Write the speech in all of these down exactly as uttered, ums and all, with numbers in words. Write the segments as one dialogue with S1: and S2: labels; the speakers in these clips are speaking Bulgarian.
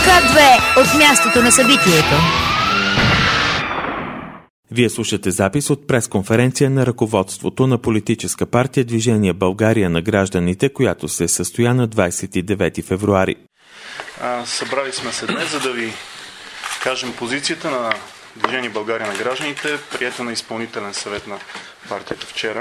S1: Ка две от мястото на събитието.
S2: Вие слушате запис от пресконференция на ръководството на политическа партия Движение България на гражданите, която се състоя на двадесет и девети февруари.
S3: А, събрали сме се днес, за да ви кажем позицията на Движение България на гражданите, приета на изпълнителен съвет на партията вчера.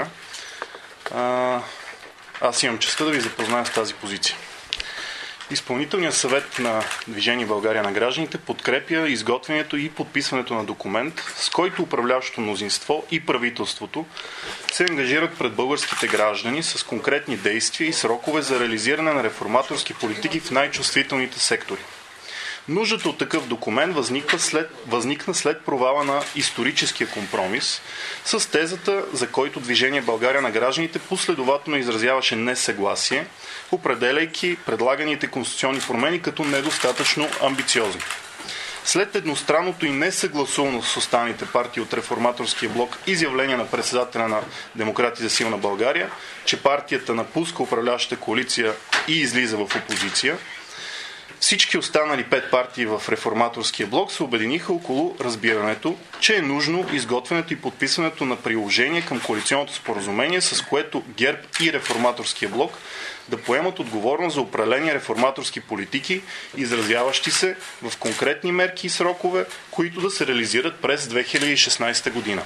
S3: А, аз имам честта да ви запозная с тази позиция. Изпълнителният съвет на Движение България на гражданите подкрепя изготвянето и подписването на документ, с който управляващото мнозинство и правителството се ангажират пред българските граждани с конкретни действия и срокове за реализиране на реформаторски политики в най-чувствителните сектори. Нуждата от такъв документ възниква след, възникна след провала на историческия компромис с тезата, за който Движение България на гражданите последователно изразяваше несъгласие, определяйки предлаганите конституционни промени като недостатъчно амбициозни. След едностранното и несъгласувано с останалите партии от реформаторския блок изявление на председателя на Демократи за силна България, че партията напуска управляващата коалиция и излиза в опозиция, всички останали пет партии в реформаторския блок се обединиха около разбирането, че е нужно изготвянето и подписването на приложение към коалиционното споразумение, с което ГЕРБ и реформаторския блок да поемат отговорност за управление реформаторски политики, изразяващи се в конкретни мерки и срокове, които да се реализират през две хиляди и шестнадесета година.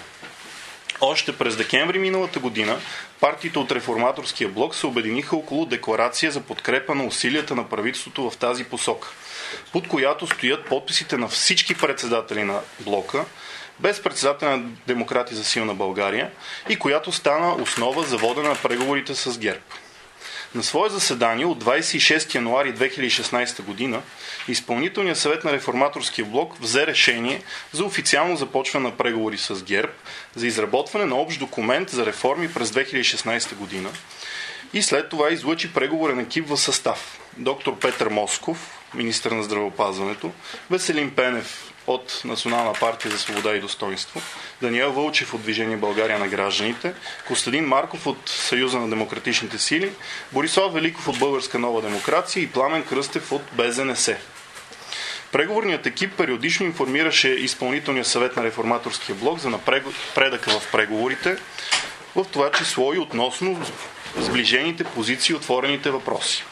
S3: Още през декември миналата година партиите от реформаторския блок се обединиха около декларация за подкрепа на усилията на правителството в тази посока, под която стоят подписите на всички председатели на блока, без председателя на Демократи за силна България, и която стана основа за водене на преговорите с ГЕРБ. На свое заседание от двадесет и шести януари две хиляди и шестнадесета година Изпълнителният съвет на реформаторския блок взе решение за официално започване на преговори с ГЕРБ за изработване на общ документ за реформи през две хиляди и шестнадесета година и след това излъчи преговорен екип в състав: доктор Петър Москов, министър на здравеопазването, Веселин Пенев от Национална партия за свобода и достойнство, Даниел Вълчев от Движение България на гражданите, Костадин Марков от Съюза на демократичните сили, Борислав Великов от Българска нова демокрация и Пламен Кръстев от Бе Зе Не Се. Преговорният екип периодично информираше Изпълнителния съвет на реформаторския блок за напредъка в преговорите, в това число и относно сближените позиции и отворените въпроси.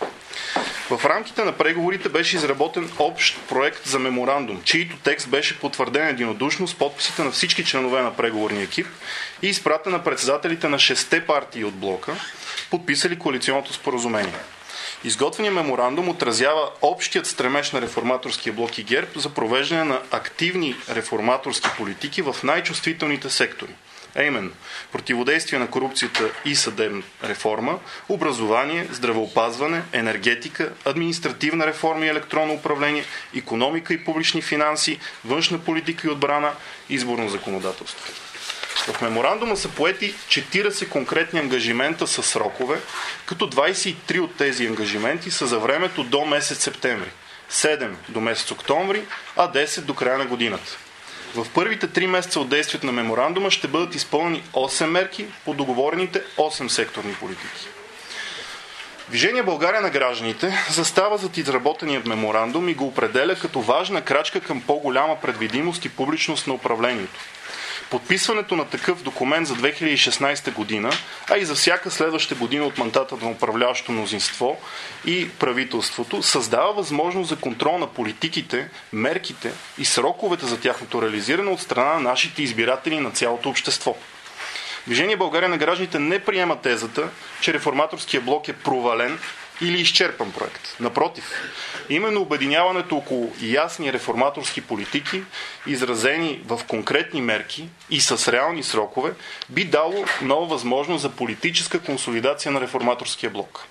S3: В рамките на преговорите беше изработен общ проект за меморандум, чийто текст беше потвърден единодушно с подписите на всички членове на преговорния екип и изпратен на председателите на шестте партии от блока, подписали коалиционното споразумение. Изготвеният меморандум отразява общият стремеж на реформаторския блок и ГЕРБ за провеждане на активни реформаторски политики в най-чувствителните сектори, а именно противодействие на корупцията и съдебна реформа, образование, здравеопазване, енергетика, административна реформа и електронно управление, икономика и публични финанси, външна политика и отбрана, изборно законодателство. В меморандума са поети четиридесет конкретни ангажимента с срокове, като двадесет и три от тези ангажименти са за времето до месец септември, седем до месец октомври, а десет до края на годината. В първите три месеца от действието на меморандума ще бъдат изпълнени осем мерки по договорените осем секторни политики. Движение България на гражданите застава зад изработеният меморандум и го определя като важна крачка към по-голяма предвидимост и публичност на управлението. Подписването на такъв документ за две хиляди и шестнадесета година, а и за всяка следваща година от мандата на управляващо мнозинство и правителството, създава възможност за контрол на политиките, мерките и сроковете за тяхното реализиране от страна на нашите избиратели и на цялото общество. Движение България на гражданите не приема тезата, че реформаторския блок е провален или изчерпан проект. Напротив, именно обединяването около ясни реформаторски политики, изразени в конкретни мерки и с реални срокове, би дало нова възможност за политическа консолидация на реформаторския блок.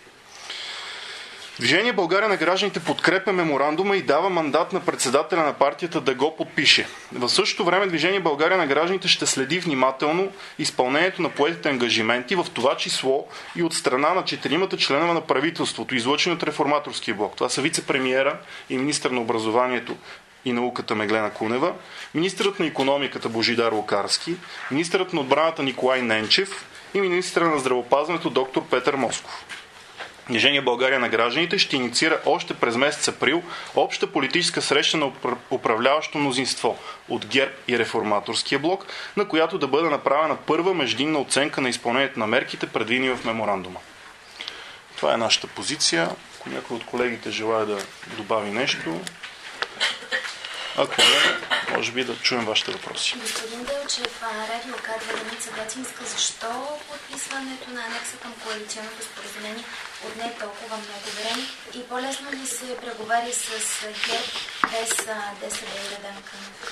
S3: Движение България на гражданите подкрепя меморандума и дава мандат на председателя на партията да го подпише. В същото време Движение България на гражданите ще следи внимателно изпълнението на поетите ангажименти, в това число и от страна на четиримата членове на правителството, излъчени от реформаторския блок. Това са вице-премиера и министър на образованието и науката Меглена Кунева, министърът на икономиката Божидар Лукарски, министърът на отбраната Николай Ненчев и министърът на здравеопазването доктор Петър Москов. Движение България на гражданите ще инициира още през месец април обща политическа среща на управляващо мнозинство от ГЕРБ и Реформаторския блок, на която да бъде направена първа междинна оценка на изпълнението на мерките, предвидени в меморандума. Това е нашата позиция. Ако някой от колегите желая да добави нещо, ако не, може би да чуем вашите въпроси.
S4: Господин Делчев, радио Кадва Деница Гатинска, защо подписването на анекса към коалиционното споразумение отне толкова много време и по-лесно ли се преговари с ГЕРБ без ДСБ и Радан Кънев?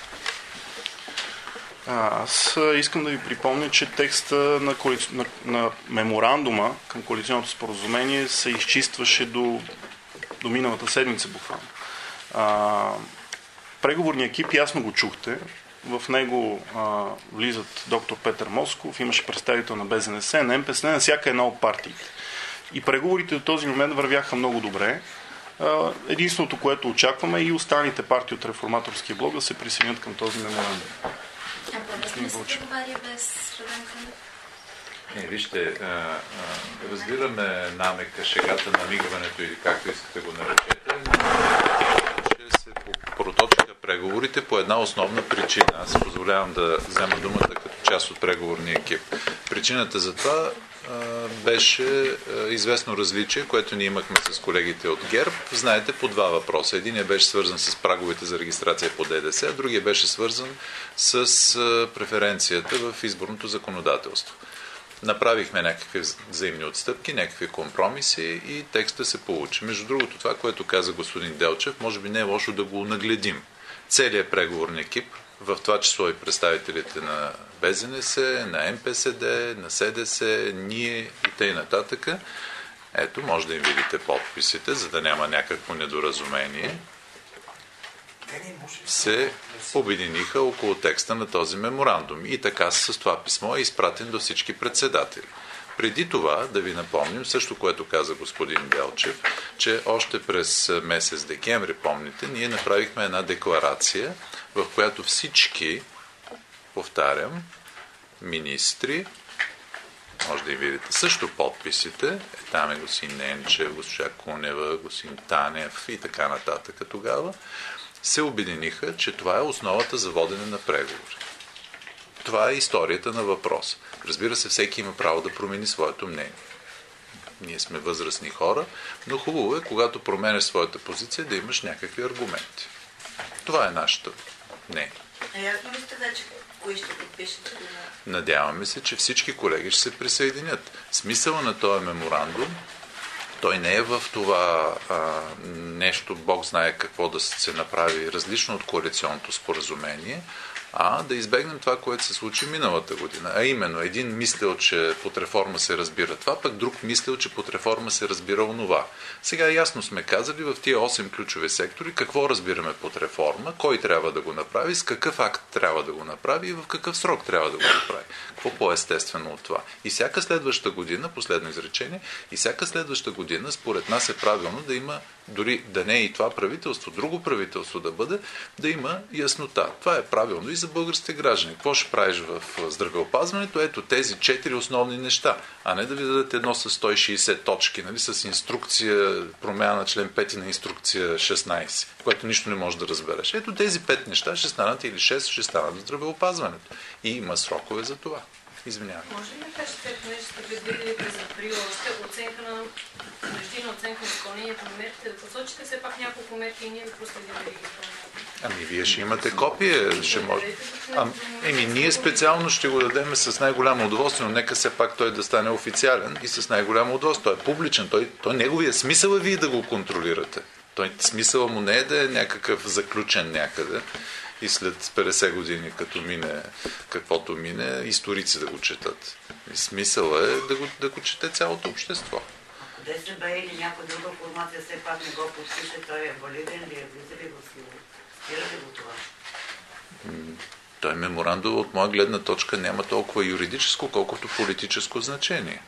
S3: Аз искам да ви припомня, че текста на, коали... на, на меморандума към коалиционното споразумение се изчистваше до, до миналата седмица буквално. А, преговорният екип, ясно го чухте, в него а, влизат доктор Петър Москов, имаше представител на БЗНС, на Ем Пе Ес Ен, на всяка една от партиите. И преговорите до този момент вървяха много добре. А, единственото, което очакваме, е и останалите партии от Реформаторския блок да се присъединят към този меморандум.
S4: А по-лесно ли се преговаря без Радан Кънев?
S5: Не, вижте, а, а, разбираме намека, шегата, намигването или както искате го наречете, че се проточиха преговорите по една основна причина. Аз позволявам да взема думата като част от преговорния екип. Причината за това а, беше а, известно различие, което ние имахме с колегите от ГЕРБ. Знаете, по два въпроса. Единият беше свързан с праговете за регистрация по Д Д С, а другия беше свързан с а, преференцията в изборното законодателство. Направихме някакви взаимни отстъпки, някакви компромиси и текста се получи. Между другото, това, което каза господин Делчев, може би не е лошо да го нагледим. Целият преговорен екип, в това число и представителите на Б З Н С, на Ем Пе Ес Де, на С Д С, ние и т.н. нататък. Ето, може да им видите подписите, за да няма някакво недоразумение. Се обединиха около текста на този меморандум. И така с това писмо е изпратен до всички председатели. Преди това, да ви напомним, също което каза господин Делчев, че още през месец декември, помните, ние направихме една декларация, в която всички, повтарям, министри, може да и видите също подписите, е, там е господин Ненчев, госпожа Кунева, господин Танев и така нататък тогава, се обединиха, че това е основата за водене на преговори. Това е историята на въпроса. Разбира се, всеки има право да промени своето мнение. Ние сме възрастни хора, но хубаво е, когато променеш своята позиция, да имаш някакви аргументи. Това е нашето мнение.
S6: А ясно ли сте вече кои ще подпишете?
S5: Надяваме се, че всички колеги ще се присъединят. Смисъла на този меморандум, той не е в това а, нещо, Бог знае какво да се направи различно от коалиционното споразумение, а да избегнем това, което се случи миналата година. А именно, един мислил, че под реформа се разбира това, пък друг мислил, че под реформа се разбира онова. Сега ясно сме казали в тия осем ключови сектори какво разбираме под реформа, кой трябва да го направи, с какъв акт трябва да го направи и в какъв срок трябва да го направи. Какво по-естествено от това? И всяка следваща година, последно изречение, и всяка следваща година, според нас е правилно да има, дори да не е и това правителство, друго правителство да бъде, да има яснота. Това е правилно и за българските граждани. Какво ще правиш в здравеопазването? Ето тези четири основни неща, а не да ви дадат едно с сто и шейсет точки, нали, с инструкция, промяна на член пети на инструкция шестнайсет, което нищо не можеш да разбереш. Ето тези пет неща ще станат или шест ще станат в здравеопазването. И има срокове за това. Извинявам.
S6: Може ли да кажете, понеже сте предвидели през април още оценка на междинна оценка на изпълнението на мерките, да посочите все пак няколко мерки и ние да проследим да ги изпълняваме?
S5: Ами вие ще имате копие, ще може. А, еми ние специално ще го дадем с най-голямо удоволствие, но нека все пак той да стане официален и с най-голямо удоволствие. Той е публичен, той, той неговия смисъл е вие да го контролирате. Той смисъл му не е да е някакъв заключен някъде и след петдесет години, като мине каквото мине, историци да го четат. И смисъл е да го, да го чете цялото общество.
S7: Ако Д С Б или някоя друга формация все пак не го подпише, той е валиден ли е, влиза ли в сила? Спира ли го това?
S5: Той меморандум от моя гледна точка няма толкова юридическо, колкото политическо значение.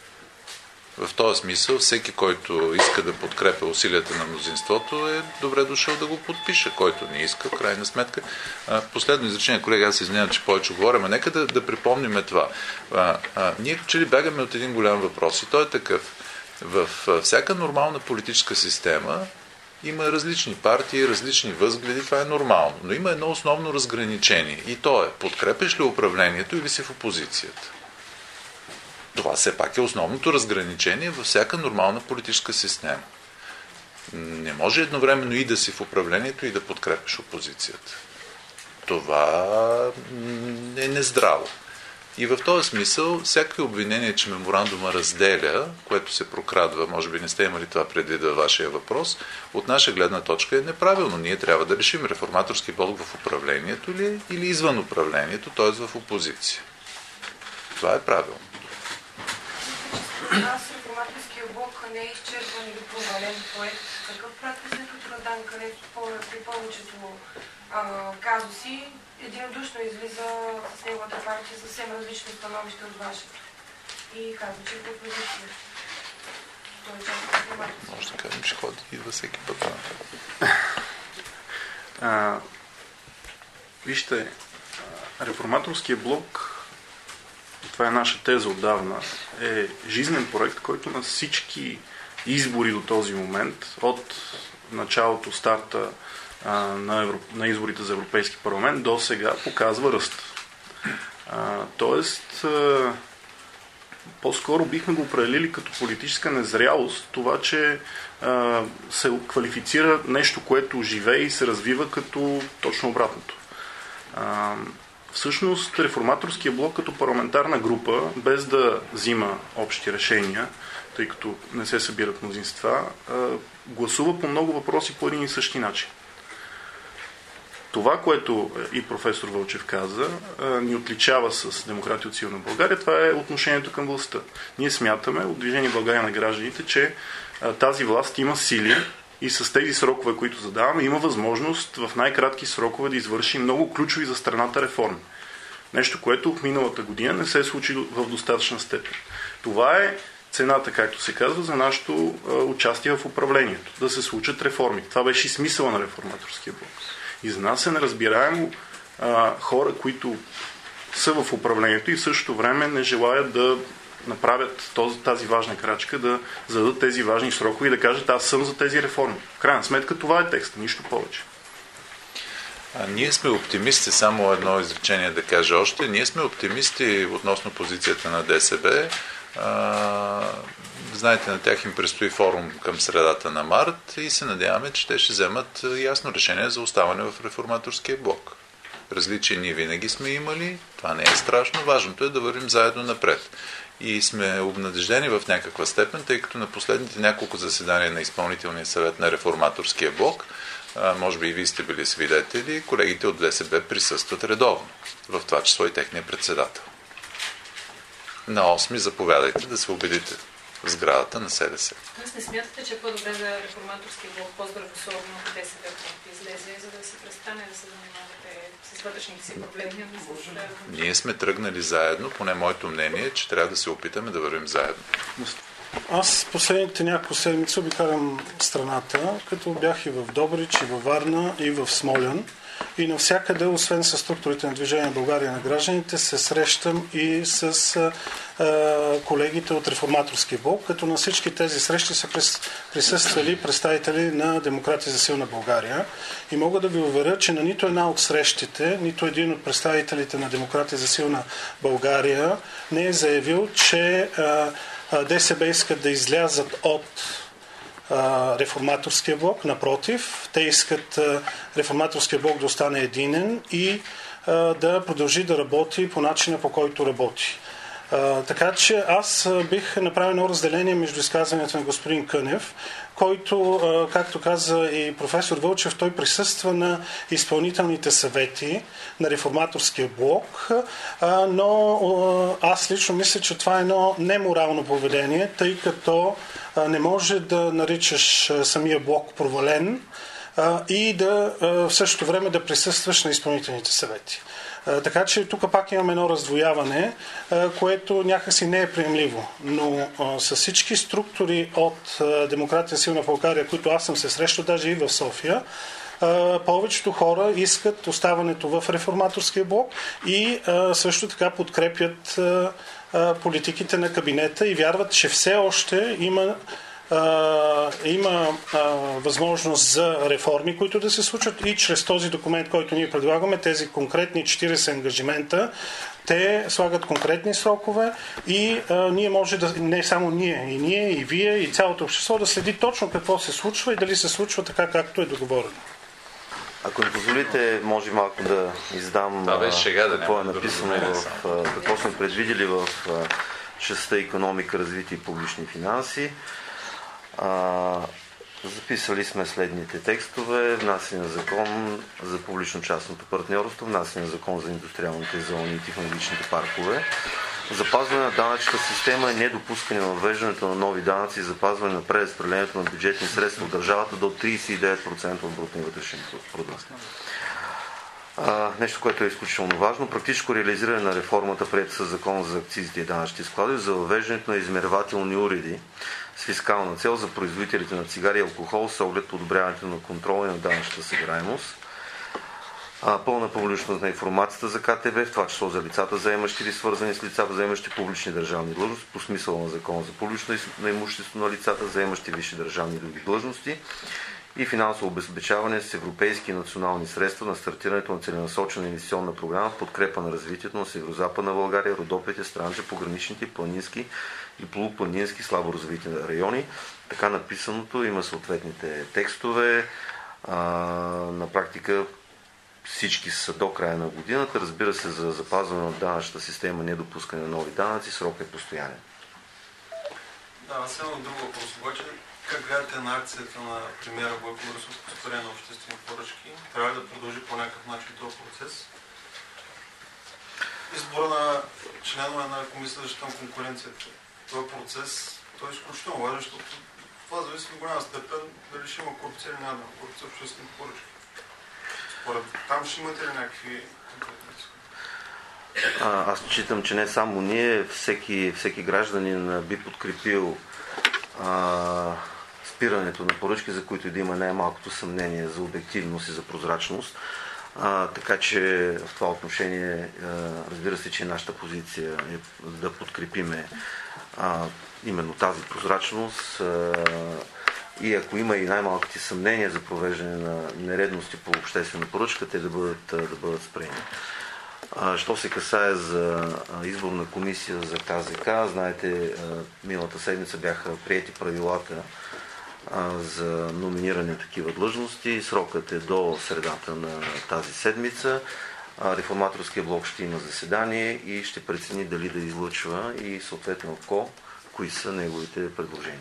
S5: В този смисъл всеки, който иска да подкрепя усилията на мнозинството, е добре дошъл да го подпише. Който не иска, в крайна сметка. Последно изречение, колега, аз се извинявам, че повече говоря, но нека да, да припомним това. А, а, ние че ли бягаме от един голям въпрос и той е такъв. В всяка нормална политическа система има различни партии, различни възгледи, това е нормално. Но има едно основно разграничение и то е подкрепяш ли управлението или си в опозицията. Това все пак е основното разграничение във всяка нормална политическа система. Не може едновременно и да си в управлението и да подкрепиш опозицията. Това е нездраво. И в този смисъл, всякакви обвинения, че меморандума разделя, което се прокрадва, може би не сте имали това предвид във вашия въпрос, от наша гледна точка е неправилно. Ние трябва да решим реформаторски блок в управлението ли, или извън управлението, т.е. в опозиция. Това е правилно.
S8: Аз реформаторския блок не е изчерпан или провален проект. Какъв практик е оправдан, където при повечето а, казуси единодушно излиза с неговата партия съвсем различно становище от вашето. И казва, че е позиция. Той е част от реформаторския.
S5: Може да кажем, че ходи идва всеки път.
S3: А, вижте, реформаторския блок, това е наша теза отдавна, е жизнен проект, който на всички избори до този момент, от началото, старта а, на, Евро... на изборите за Европейски парламент до сега показва ръст. А, тоест, а, по-скоро бихме го определили като политическа незрялост, това, че а, се квалифицира нещо, което живее и се развива като точно обратното. А, Всъщност, реформаторския блок като парламентарна група, без да взима общи решения, тъй като не се събират мнозинства, гласува по много въпроси по един и същи начин. Това, което и професор Вълчев каза, ни отличава с Демократи от силна България, това е отношението към властта. Ние смятаме от Движение България на гражданите, че тази власт има сили и с тези срокове, които задаваме, има възможност в най-кратки срокове да извърши много ключови за страната реформи. Нещо, което в миналата година не се е случило в достатъчна степен. Това е цената, както се казва, за нашето а, участие в управлението. Да се случат реформи. Това беше и смисъла на реформаторския блок. И за нас е неразбираемо а, хора, които са в управлението и в същото време не желаят да направят този, тази важна крачка, да зададат тези важни срокове и да кажат, аз съм за тези реформи. В крайна сметка това е текст, нищо повече.
S5: А, ние сме оптимисти, само едно изречение да кажа още. Ние сме оптимисти относно позицията на ДСБ. А, знаете, на тях им предстои форум към средата на март и се надяваме, че те ще вземат ясно решение за оставане в реформаторския блок. Различия ние винаги сме имали, това не е страшно, важното е да вървим заедно напред. И сме обнадеждени в някаква степен, тъй като на последните няколко заседания на изпълнителния съвет на реформаторския блок, а, може би и вие сте били свидетели, колегите от ДСБ присъстват редовно, в това число и техния председател. На осми заповядайте да се убедите в сградата на СДС.
S6: Аз не смятате, че е по-добре за реформаторския блок, по-здравословно ДСБ да излезе, за да се престане да се занимавате с вътрешните си проблеми?
S5: Ние сме тръгнали заедно, поне моето мнение, че трябва да се опитаме да вървим заедно.
S9: Аз последните няколко седмици обикалям страната, като бях и в Добрич, и във Варна, и в Смолян. И навсякъде, освен с структурите на Движение България на гражданите, се срещам и с а, колегите от реформаторския блок, като на всички тези срещи са присъствали представители на Демократи за силна България. И мога да ви уверя, че на нито една от срещите, нито един от представителите на Демократи за силна България не е заявил, че а, а, ДСБ искат да излязат от реформаторския блок. Напротив, те искат реформаторския блок да остане единен и да продължи да работи по начина, по който работи. Така че аз бих направил едно разделение между изказването на господин Кънев, който, както каза и професор Вълчев, той присъства на изпълнителните съвети на реформаторския блок, но аз лично мисля, че това е едно неморално поведение, тъй като не може да наричаш самия блок провален и да в същото време да присъстваш на изпълнителните съвети. Така че тук пак имаме едно раздвояване, което някакси не е приемливо. Но с всички структури от Демократия силна България, които аз съм се срещал, даже и в София, повечето хора искат оставането в реформаторския блок и също така подкрепят а, политиките на кабинета и вярват, че все още има Uh, има uh, възможност за реформи, които да се случат и чрез този документ, който ние предлагаме, тези конкретни четирийсет ангажимента, те слагат конкретни срокове и uh, ние може да, не само ние, и ние, и вие, и цялото общество да следи точно какво се случва и дали се случва така, както е договорено.
S10: Ако ми позволите, може малко да издам
S5: да, бе, шега, да
S10: какво е написано в, какво сме предвидели в частта икономика, развитие и публични финанси. А, записали сме следните текстове: внасяне на закон за публично-частното партньорство, внасяне на закон за индустриалните зони и технологичните паркове, запазване на данъчната система и недопускане на въвеждането на нови данъци и запазване на преразпределението на бюджетни средства от държавата до трийсет и девет процента от брутния вътрешен продукт. А, нещо, което е изключително важно: практическо реализиране на реформата, приета със закон за акцизите и данъчните складове, за въвеждането на измервателни уреди с фискална цел за производителите на цигари и алкохол с оглед подобряването на контрола и на данъчната събираемост. А, пълна публичност на информацията за ка те бе, в това число за лицата, заемащи или свързани с лица, заемащи публични държавни длъжности по смисъла на закона за публично на имущество на лицата, заемащи висши държавни и други длъжности, и финансово обезпечаване с европейски и национални средства на стартирането на целенасочена инвестиционна програма в подкрепа на развитието на Северозападна България, Родопите, Странджа, пограничните, планински и полупланински слабо развити райони. Така написаното има съответните текстове. А, на практика всички са до края на годината. Разбира се, за запазване на данъчната система, недопускане на нови данъци, срок е постоянен.
S11: Да, само друг въпрос обаче. Как гледате на акцията на премиера Бойко Борисов по спиране на обществени поръчки? Трябва ли да продължи по някакъв начин този процес? Избора на членове на Комисията за защита на конкуренцията. Този процес, той е изключително важен, защото това зависи в голяма степен дали ще има корупция или няма корупция в обществените поръчки. Според там ще имате ли някакви конкретни?
S10: Аз считам, че не само ние, всеки, всеки гражданин би подкрепил а, спирането на поръчки, за които да има най-малкото съмнение за обективност и за прозрачност. А, така че в това отношение а, разбира се, че нашата позиция е да подкрепиме а, именно тази прозрачност а, и ако има и най-малките съмнения за провеждане на нередности по обществена поръчка, те да бъдат, да бъдат спрени. А, що се касае за изборна комисия за ка зет ка, знаете, миналата седмица бяха приети правилата за номиниране на такива длъжности. Срокът е до средата на тази седмица. Реформаторския блок ще има заседание и ще прецени дали да излъчва и съответно ако, кои са неговите предложения.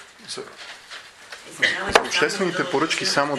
S12: Обществените поръчки само...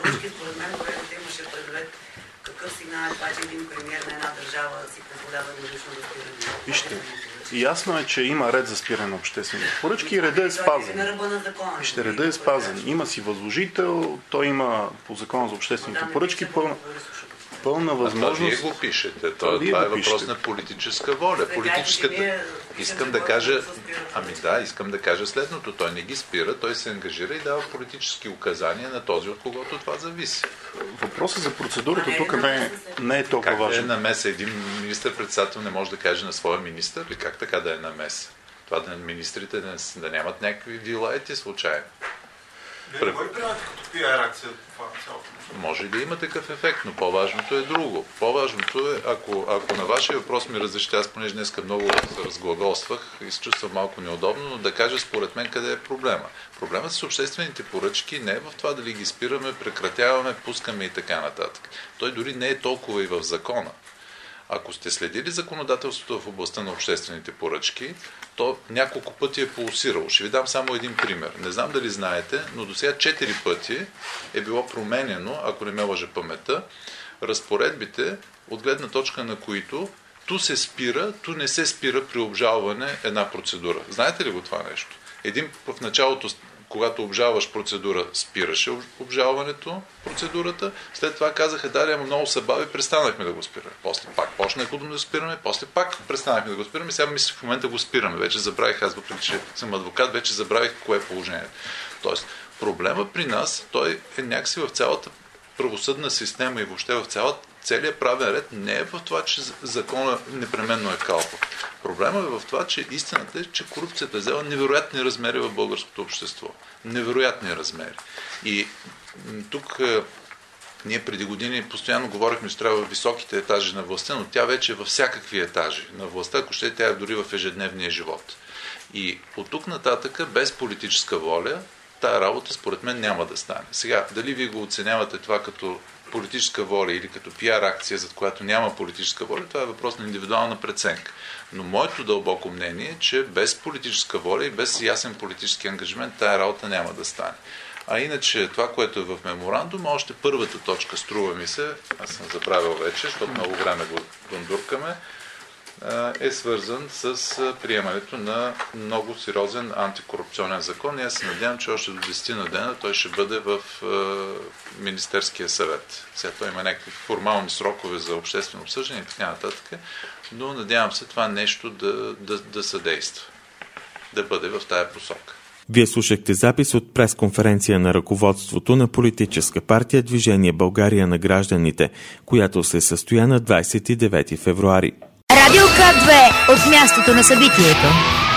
S7: Какъв сигнал е това, че един премиер на една държава си позволява различно да спира?
S12: Вижте, ясно е, че има ред за спиране на обществени поръчки и реда е спазен. Вижте, реда е спазен. Има си възложител, той има по закона за обществените поръчки пълна, пълна възможност.
S5: Това вие го пишете. Това, това е въпрос на политическа воля. Политическата... Искам да кажа... Ами да, искам да кажа следното. Той не ги спира, той се ангажира и дава политически указания на този, от когото това зависи.
S12: Въпросът за процедурата тук не е, не е толкова
S5: важен.
S12: важен.
S5: Как да е намеса? Един министър-председател не може да каже на своя министър ли как така да е намеса? Това да министрите да, да нямат някакви вилаети случайно.
S11: Вие кой приемате като пиар акция това цялото?
S5: Може да има такъв ефект, но по-важното е друго. По-важното е, ако, ако на вашия въпрос ми разрешите, аз понеже днеска много разглаголствах и се чувствам малко неудобно, но да кажа според мен къде е проблема. Проблемът с обществените поръчки не е в това дали ги спираме, прекратяваме, пускаме и така нататък. Той дори не е толкова и в закона. Ако сте следили законодателството в областта на обществените поръчки, то няколко пъти е пулсирало. Ще ви дам само един пример. Не знам дали знаете, но до сега четири пъти е било променено, ако не ме лъже паметта, разпоредбите, от гледна точка на които ту се спира, ту не се спира при обжалване една процедура. Знаете ли го това нещо? Един в началото, когато обжалваш процедура, спираше обжалването, процедурата. След това казаха, да, ама много се бави, престанахме да го спираме. После пак почнахме да го спираме, после пак престанахме да го спираме. Сега мисля, в момента го спираме. Вече забравих, аз въпреки че съм адвокат, вече забравих кое е положението. Тоест, проблема при нас, той е някакси в цялата правосъдна система и въобще в цялата целият правен ред не е в това, че закона непременно е калпа. Проблемът е в това, че истината е, че корупцията е взела невероятни размери в българското общество. Невероятни размери. И тук ние преди години постоянно говорихме, че трябва в високите етажи на властта, но тя вече е във всякакви етажи на властта, ако ще тя е дори в ежедневния живот. И от тук нататък, без политическа воля, тая работа според мен няма да стане. Сега, дали вие го оценявате това като политическа воля или като пиар акция, за която няма политическа воля, това е въпрос на индивидуална преценка. Но моето дълбоко мнение е, че без политическа воля и без ясен политически ангажимент тая работа няма да стане. А иначе това, което е в меморандума, още първата точка, струва ми се, аз съм забравил вече, защото много време го дундуркаме, е свързан с приемането на много сериозен антикорупционен закон. И аз се надявам, че още до десет на дена той ще бъде в Министерския съвет. Сега той има някакви формални срокове за обществено обсъждане и така нататък, но надявам се това нещо да, да, да съдейства, да бъде в тая посока.
S2: Вие слушахте запис от пресконференция на ръководството на политическа партия Движение България на гражданите, която се състоя на двадесет и девети февруари.
S1: Радио К две от мястото на събитието.